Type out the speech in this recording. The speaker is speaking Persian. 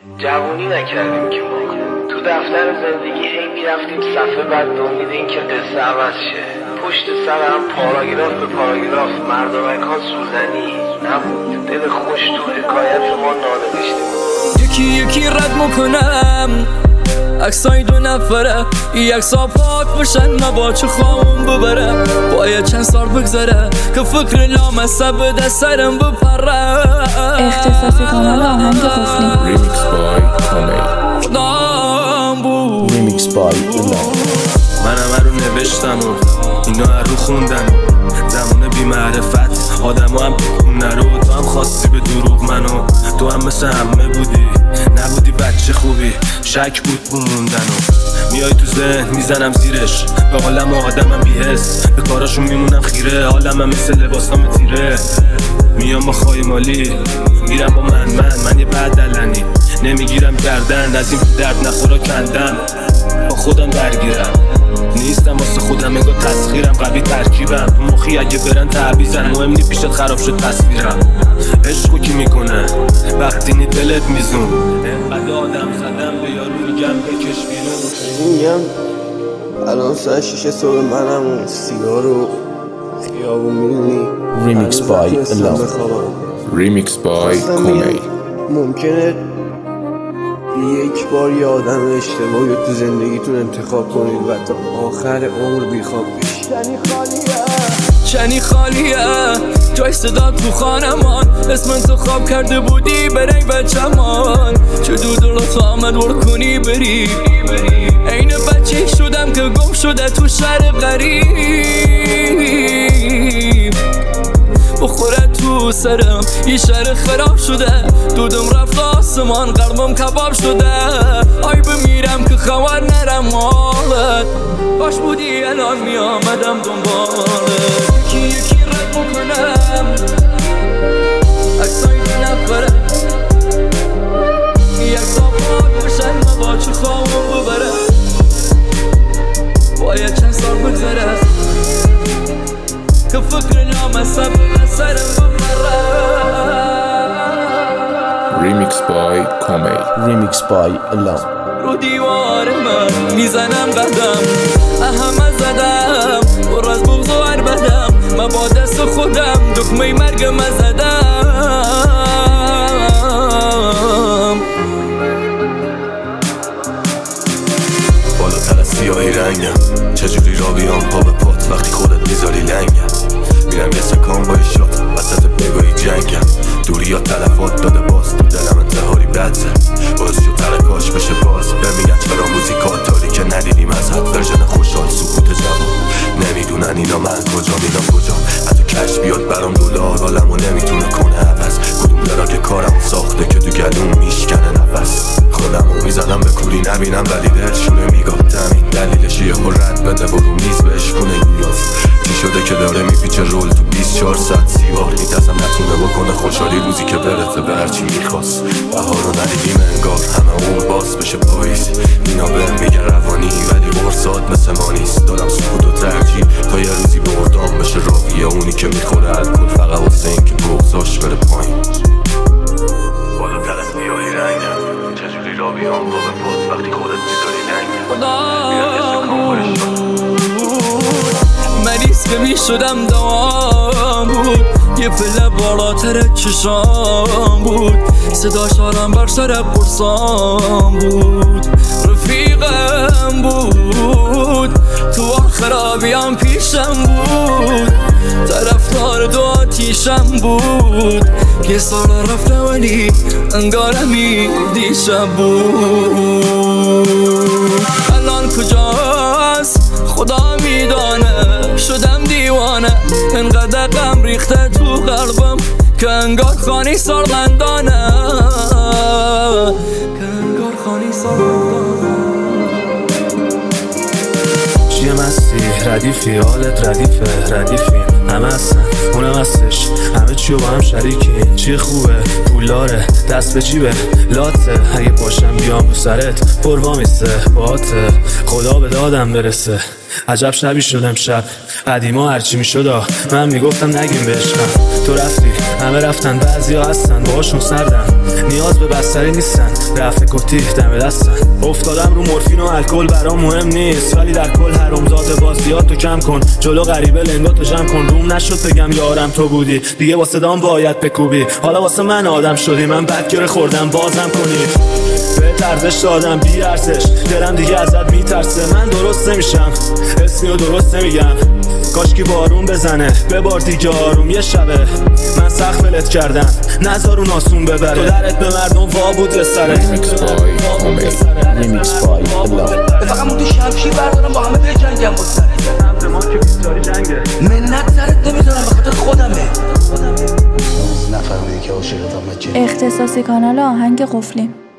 جوونی نکردیم که ما تو دفتر زندگی هی میرفتیم صفحه بعد امید این که قصه عوض شه. پشت سر هم پاراگراف به پاراگراف مردمک ها سوزنی نبود. دل خوش تو حکایت ما نانوشته بود. یکی یکی رد میکنم عکسای دو نفره، ای عکسا پاک باشن من چه خواهم ببره. باید چند سال بگذره که فکر لامصب به سرم بپره. اختصاصی کانال آهنگ قفلی. Remix by Komei. خودم بود Remix by Ella. من همه رو نوشتم و اینا رو خوندن. زمان بی معرفت آدم هم کنه رو. تو هم خواستی به دروغ منو، تو هم مثل همه بودی. نبودی بچه خوبی، شک بود موندن و میای تو ذهن میزنم زیرش. به حالم آدمم بی‌حس، به کاراشون میمونم خیره. حالم مثل لباسام تیره. میام با خایمالی میرم با من یه بدلنی نمیگیرم گردن. از این درد نخورا کندم با خودم درگیرم. نیستم واسه خودم انگار تسخیرم. قوی ترکیبم مخی اگه برن تعویزن. مهم نی پیشت خراب شد تصویرم. عشقو کی میکنه وقتی نی دلت میزون. انقدر آدم زدم به یارو میگم بکش بیرون. میگم الان ساعت 6 صبح منم و سیگار و خیابون میدونی. Remix by Ella. Remix by Komei. ممکنه یک بار یه آدم اشتباهی رو تو زندگیتون انتخاب کنید و تا آخر عمر بیخواب بشید. چنی خالیه جای صدا تو خانمان. اسم تو خواب کرده بودی برای بچمان. چه دودلات آمد ور کنی بری. این بچه شدم که گم شده تو شهر غریب. بخوره تو سرم یه شهر خراب شده. دودم رفت آسمان قلبم کباب شده. آی بمیرم که خبر نرم مالت. باش بودی الان می آمدم دنبالت. یکی یکی رد بکنم عکسای دو نفره، یک تا پاک باشن من با چه خواهم ببره. باید چند سال بگذره که فکر لامصب به سرم بپره. Remix by Komei. Remix by Ella. رو دیوار من میزنم قدم همه زدم. پر از بغض و عربدم من با دست خودم دکمه مرگ من زدم. بالاتر از سیاهی رنگم چجوری را بیام پا به پات وقتی خودت میذاری لنگم. میرم یه سکان با شات وسط بگاهی جنگم. دوری یا تلفات داده باز تو دلم انتحاری بدزه. باز شد ترکاش بشه باز بمیگن چرا موزیکات داری که ندیدیم از حد ورژن خوشحال سکوت جوان. نمیدونن اینا من کجام اینا کجام. حتی کش بیاد برام دلار عالمو نمیتونه کنه عوض. کدوم دراک کارمو ساخته که تو گلوم میشکنه نفس. خودمو میزنم به کوری نبینم ولی دلشونه میگاه تمین. دلیلش یه رد بده و رو میز بشکونه نیاز. چی شده که داره میپیچه رول تو 24 ساعت سیوار. میترسم نتونه بکنه خوشحالی روزی که برسه به هرچی میخواست. بهارو ندیدیم انگار همه عمر باز بشه پاییز. اینا بهم میگه روانی ولی قرصات مثل ما نیست. دارم سکوت و ترجیح تا یه روزی بردام بشه راهیه. اونی که میخوره الکل فقط واسه این که بغضاش بره پایین. بالاتر از سیاهی رنگم چجوری را بیام با به پات وقتی خودت میذاری لنگم. مریض که می شدم دوام بود. یه پله بالاتر چشام بود. صدا شارم بر سر پرسام بود. رفیقم بود تو خرابیام پیشم بود. طرفدار دو آتیشم بود. یه سال رفته ولی انگارمی دیشب بود. الان کجاست خدا میدانه. شدم دیوانه انقدر غم ریخته تو قلبم که انگار خانی سالمندانه. که انگار خانی سالمندانه. چیه مستی ردیفی حالت ردیفه ردیفی. همه هستن اونم هستش همه چیو با هم شریکین. چیه خوبه پولاره دست به جیبه لاته. اگه باشم بیام رو سرت پروامیسته باته. خدا به دادم برسه عجب شبی شدم شب قدیما هرچی میشد من میگفتم نگیم بشم. تو رفتی همه رفتن بعضیا هستن باهاشون سردن نیاز به بستری نیستن رفته کتی دم دستن افتادم رو مورفین و الکل برام مهم نیست ولی در کل حرامزاده بازیاتو کم کن جلو غریبه لنگاتو جمع کن روم نشد بگم یارم تو بودی دیگه واسه دام باید بکوبی حالا واسه من آدم شدی من بدگره خوردم بازم کنی به ارزش دادم بی ارزش دلم دیگه ازت میترسه من درست نمیشم اسمی و درست نمیگم کاشکی بارون بزنه ببار دیگه آروم یه شبه من سخت ولت کردم نذار اون آسون ببره تو درت به مردم وا بود به سره Remix by فقط مون تو شمشیر بردارم با همه بجنگم با سره ما که بیستاری جنگه منت سرت نمیذارم به خاطر خودمه نفهمیدی که عاشقتم بچه اختصاصی کانال آهنگ قفلی.